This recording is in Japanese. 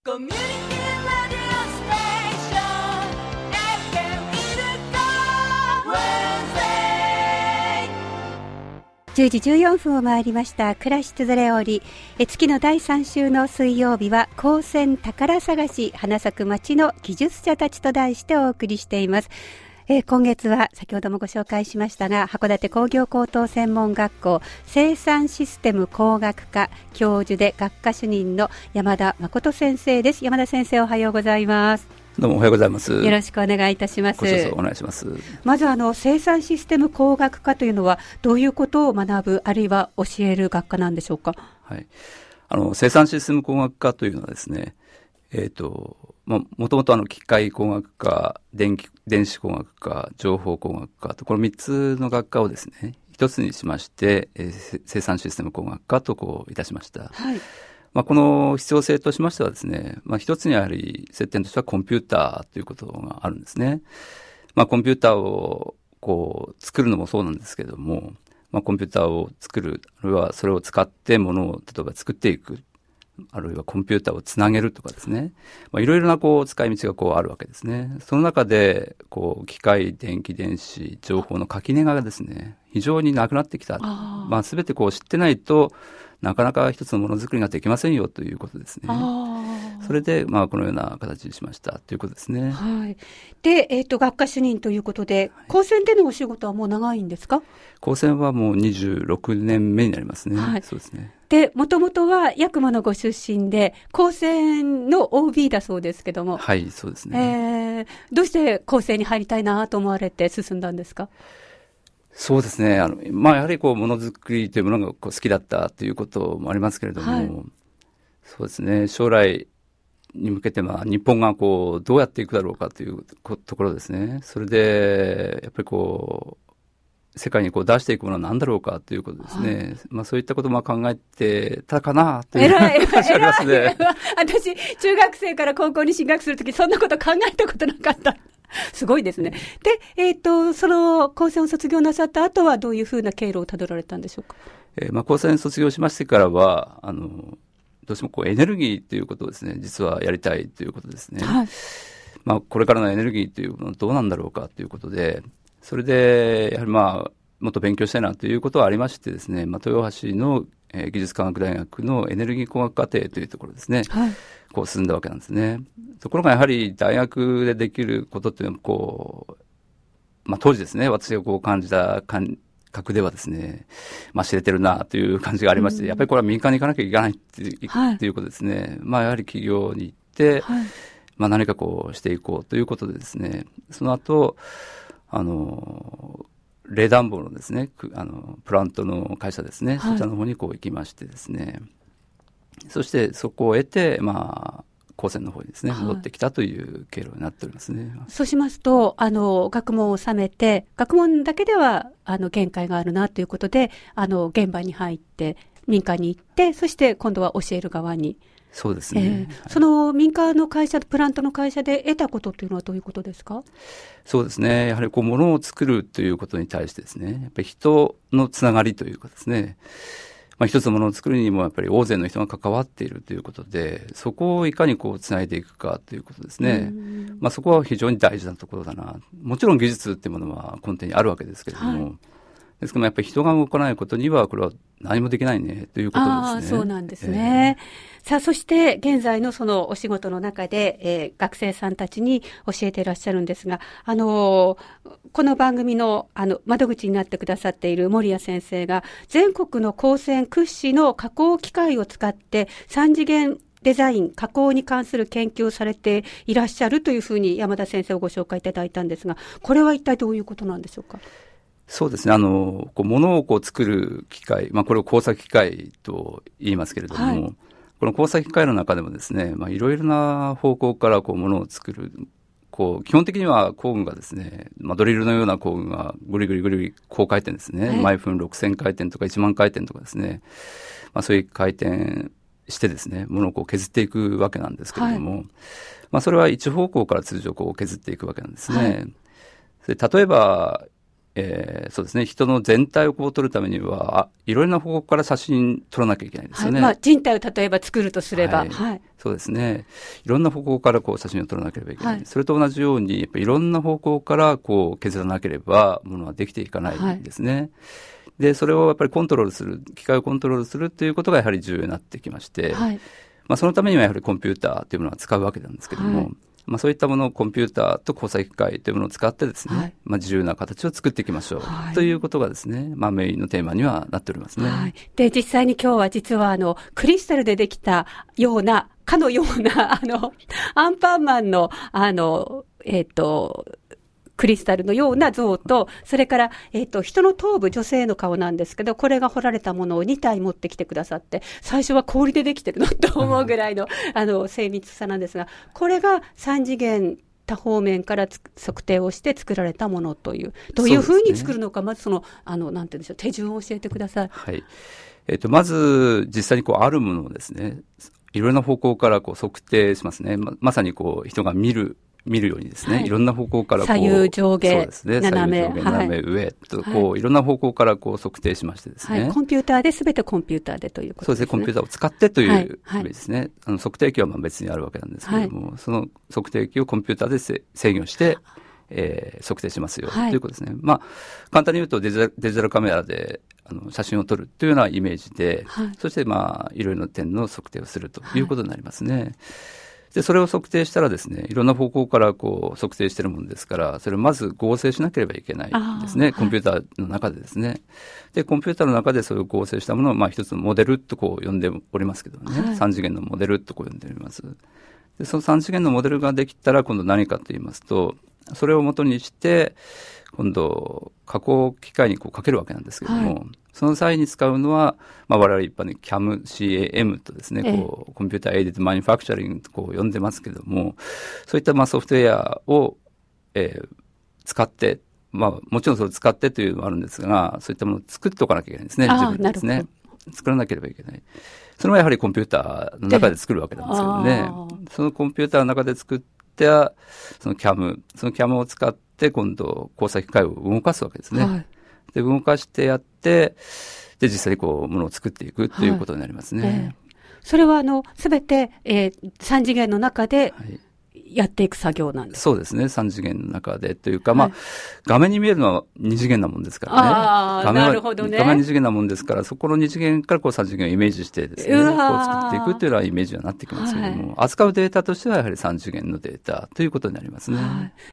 コミュニティラディオステーション FM イルカウェンズデイ10時14分を回りました。暮らしつづれおり月の第3週の水曜日は高専宝探し花咲く町の技術者たちと題してお送りしています。今月は先ほどもご紹介しましたが、函館工業高等専門学校生産システム工学科教授で学科主任の山田誠先生です。山田先生、おはようございます。 どうもおはようございます。 よろしくお願いいたします。 ご視聴お願いします。 まず生産システム工学科というのはどういうことを学ぶ、あるいは教える学科なんでしょうか。 はい、生産システム工学科というのはですね、もともと機械工学科、電子工学科、情報工学科とこの3つの学科をですね一つにしまして、生産システム工学科といたしました。 はい。 この必要性としましてはですね、一つにやはり接点としてはコンピューターということがあるんですね。コンピューターを作るのもそうなんですけれども、コンピューターを作る、あるいはそれを使ってものを例えば作っていく、あるいはコンピューターをつなげるとかですね、いろいろな使い道があるわけですね。その中で機械、電気、電子、情報の垣根がですね非常になくなってきた。すべて知ってないとなかなか一つのものづくりができませんよということですね。それでこのような形にしましたということですね。 はい。で、学科主任ということで、高専でのお仕事はもう長いんですか。 高専はもう26年目になりますね。 はい。 そうですね。 で、もともとは八雲のご出身で高専の OB だそうですけども。 はい、そうですね。 どうして高専に入りたいなと思われて進んだんですか。 そうですね。やはりものづくりというものが好きだったということもありますけれども、はい、そうですね。将来に向けて日本がどうやっていくだろうかというところですね。それでやっぱり世界に出していくものは何だろうかということですね。はい、そういったことも考えてたかなという話がありますね。 私、中学生から高校に進学するとき、そんなこと考えたことなかった。すごいですね。で、その高専を卒業なさった後はどういうふうな経路をたどられたんでしょうか。 高専卒業しましてからは、どうしてもエネルギーということをですね、実はやりたいということですね。 はい。 これからのエネルギーというのはどうなんだろうかということで、それで、やはりもっと勉強したいなということはありましてですね、豊橋の技術科学大学のエネルギー工学課程というところですね。はい。進んだわけなんですね。ところがやはり大学でできることっていうのは当時ですね、私が感じた感覚ではですね、知れてるなという感じがありまして、やっぱりこれは民間に行かなきゃいけないっていうことですね。やはり企業に行って、はい、何かしていこうということでですね、その後、冷暖房のですね、プラントの会社ですね、はい、そちらの方に行きましてですね、そしてそこを得て、高専の方にですね、戻ってきたという経路になっておりますね。 そうしますと、学問を収めて、学問だけでは、限界があるなということで、現場に入って、民間に行って、そして今度は教える側に。 そうですね。 その民間の会社、プラントの会社で得たことというのはどういうことですか。 そうですね。やはり物を作るということに対してですね、やっぱり人のつながりというかですね、一つのものを作るにもやっぱり大勢の人が関わっているということで、そこをいかにつないでいくかということですね。そこは非常に大事なところだな。もちろん技術っていうものは根底にあるわけですけれども、はい、ですけどやっぱり人が動かないことにはこれは何もできないねということですね。 そうなんですね。さあ、そして現在のそのお仕事の中で、学生さんたちに教えていらっしゃるんですが、この番組の窓口になってくださっている森谷先生が全国の高専屈指の加工機械を使って3次元デザイン、加工に関する研究をされていらっしゃるというふうに山田先生をご紹介いただいたんですが、これは一体どういうことなんでしょうか。 そうですね。物を作る機械、これを工作機械と言いますけれども、はい、この工作機械の中でもですね、いろいろな方向から物を作る、基本的には工具がですね、ドリルのような工具がぐりぐりぐりぐり高回転ですね、毎分6000回転とか1万回転とかですね、そういう回転してですね、物を削っていくわけなんですけれども、それは一方向から通常削っていくわけなんですね。はい、それ例えばそうですね、人の全体をこう撮るためには、いろいろな方向から写真撮らなきゃいけないですよね。 はい、人体を例えば作るとすれば。 はい。そうですね。いろんな方向からこう写真を撮らなければいけない。 はい、 それと同じように、やっぱりいろんな方向からこう削らなければ、ものはできていかないんですね。はい、で、それをやっぱりコントロールする、機械をコントロールするということがやはり重要になってきまして、はい、そのためにはやはりコンピューターというものは使うわけなんですけども、はい、そういったものをコンピューターと交際機械というものを使ってですね、はい、自由な形を作っていきましょう、はい、ということがですね、メインのテーマにはなっておりますね。はい、 で、実際に今日は実はクリスタルでできたような、かのような、アンパンマンの、クリスタルのような像と、それから、人の頭部、女性の顔なんですけど、これが彫られたものを2体持ってきてくださって、最初は氷でできてるのと思うぐらいの、精密さなんですが、これが3次元多方面から測定をして作られたものという、どういうふうに作るのか、まずなんて言うんでしょう、手順を教えてください。 はい。まず、実際にあるものをですね、いろんな方向から測定しますね。まさに人が見るようにですね、はい、いろんな方向から左右上下、 そうですね、 斜め、 左右上下、斜め上と、いろんな方向から測定しましてですね。 はい、コンピューターで、すべてコンピューターでということですね。 そうですね、コンピューターを使ってという意味ですね。測定器は別にあるわけなんですけれども、その測定器をコンピューターで制御して、測定しますよ、ということですね。簡単に言うとデジタルカメラで写真を撮るというようなイメージで、そしていろいろな点の測定をするということになりますね。で、それを測定したらですね、いろんな方向から測定しているものですから、それをまず合成しなければいけないんですね。コンピューターの中でですね。で、コンピューターの中でそれを合成したものを、一つのモデルと呼んでおりますけどね。3次元のモデルと呼んでおります。で、その3次元のモデルができたら、今度何かと言いますと、それを元にして、今度、加工機械にかけるわけなんですけども、その際に使うのは、我々一般に CAM とですね、コンピューターエイディッドマニュファクチャリングと呼んでますけども、そういったソフトウェアを、使って、もちろんそれを使ってというのもあるんですが、そういったものを作っておかなきゃいけないんですね、自分でですね。作らなければいけない。それはやはりコンピューターの中で作るわけなんですけどね。そのコンピューターの中で作った、その CAM を使って、今度、交際機械を動かすわけですね。はい、で、動かしてやって、で、実際にものを作っていくということになりますね。 それは、すべて、3次元の中で、やっていく作業なんですか？ そうですね。3次元の中でというか、画面に見えるのは2次元なもんですからね。 なるほどね。 画面2次元なもんですから、そこの2次元から3次元をイメージしてですね、作っていくというようなイメージはなってきますけれども、扱うデータとしてはやはり3次元のデータということになりますね。